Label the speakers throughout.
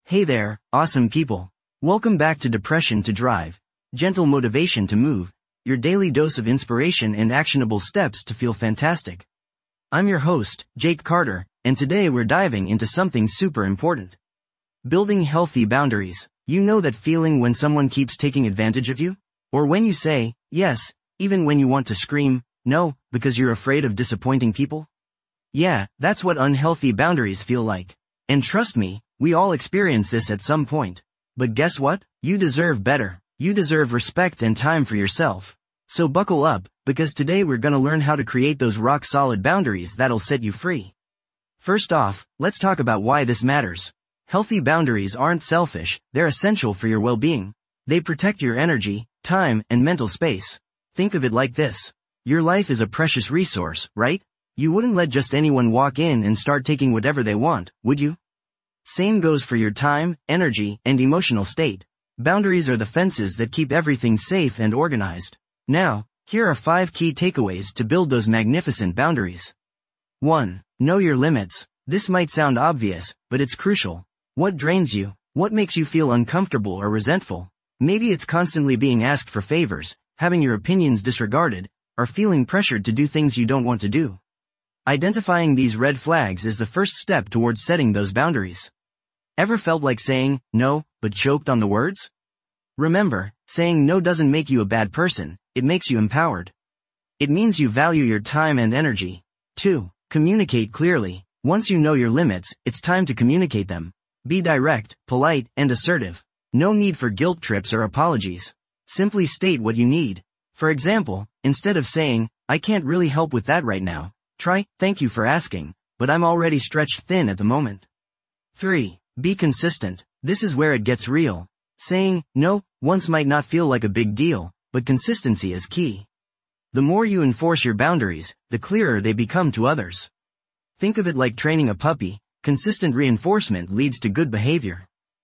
Speaker 1: Hey there, awesome people. Welcome back to Depression to Drive, gentle motivation to move, your daily dose of inspiration and actionable steps to feel fantastic. I'm your host, Jake Carter, and today we're diving into something super important. Building healthy boundaries. You know that feeling when someone keeps taking advantage of you? Or when you say, yes, even when you want to scream, no, because you're afraid of disappointing people? Yeah, that's what unhealthy boundaries feel like. And trust me, we all experience this at some point. But guess what? You deserve better. You deserve respect and time for yourself. So buckle up, because today we're gonna learn how to create those rock-solid boundaries that'll set you free. First off, let's talk about why this matters. Healthy boundaries aren't selfish, they're essential for your well-being. They protect your energy, time, and mental space. Think of it like this. Your life is a precious resource, right? You wouldn't let just anyone walk in and start taking whatever they want, would you? Same goes for your time, energy, and emotional state. Boundaries are the fences that keep everything safe and organized. Now, here are 5 key takeaways to build those magnificent boundaries. 1. Know your limits. This might sound obvious, but it's crucial. What drains you? What makes you feel uncomfortable or resentful? Maybe it's constantly being asked for favors, having your opinions disregarded, or feeling pressured to do things you don't want to do. Identifying these red flags is the first step towards setting those boundaries. Ever felt like saying no, but choked on the words? Remember, saying no doesn't make you a bad person, it makes you empowered. It means you value your time and energy. 2. Communicate clearly. Once you know your limits, it's time to communicate them. Be direct, polite, and assertive. No need for guilt trips or apologies. Simply state what you need. For example, instead of saying, I can't really help with that right now, try, thank you for asking, but I'm already stretched thin at the moment. 3. Be consistent. This is where it gets real. Saying no once might not feel like a big deal, but consistency is key. The more you enforce your boundaries, the clearer they become to others. Think of it like training a puppy. Consistent reinforcement leads to good behavior.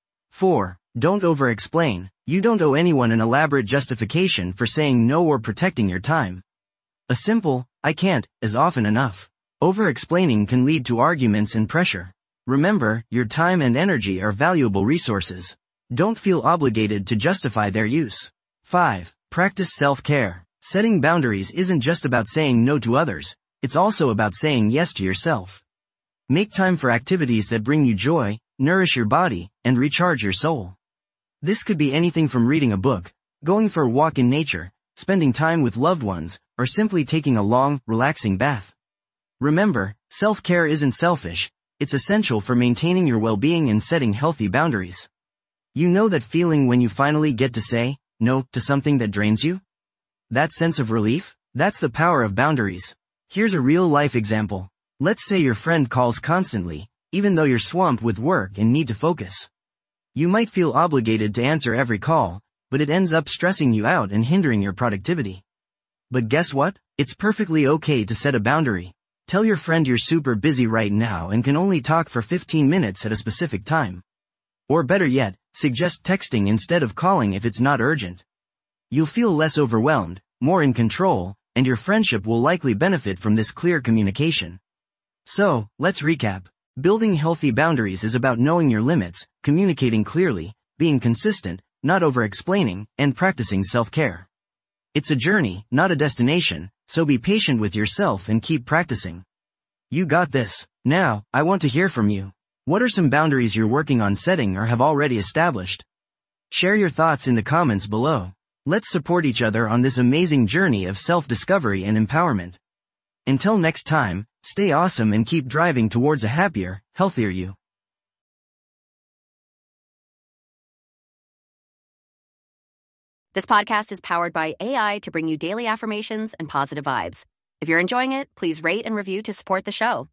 Speaker 1: 4. Don't over-explain. You don't owe anyone an elaborate justification for saying no or protecting your time. A simple, I can't, is often enough. Over-explaining can lead to arguments and pressure. Remember, your time and energy are valuable resources. Don't feel obligated to justify their use. 5. Practice self-care. Setting boundaries isn't just about saying no to others, it's also about saying yes to yourself. Make time for activities that bring you joy, nourish your body, and recharge your soul. This could be anything from reading a book, going for a walk in nature, spending time with loved ones, or simply taking a long, relaxing bath. Remember, self-care isn't selfish. It's essential for maintaining your well-being and setting healthy boundaries. You know that feeling when you finally get to say no to something that drains you? That sense of relief? That's the power of boundaries. Here's a real-life example. Let's say your friend calls constantly, even though you're swamped with work and need to focus. You might feel obligated to answer every call, but it ends up stressing you out and hindering your productivity. But guess what? It's perfectly okay to set a boundary. Tell your friend you're super busy right now and can only talk for 15 minutes at a specific time. Or better yet, suggest texting instead of calling if it's not urgent. You'll feel less overwhelmed, more in control, and your friendship will likely benefit from this clear communication. So, let's recap. Building healthy boundaries is about knowing your limits, communicating clearly, being consistent, not over-explaining, and practicing self-care. It's a journey, not a destination, so be patient with yourself and keep practicing. You got this. Now, I want to hear from you. What are some boundaries you're working on setting or have already established? Share your thoughts in the comments below. Let's support each other on this amazing journey of self-discovery and empowerment. Until next time, stay awesome and keep driving towards a happier, healthier you.
Speaker 2: This podcast is powered by AI to bring you daily affirmations and positive vibes. If you're enjoying it, please rate and review to support the show.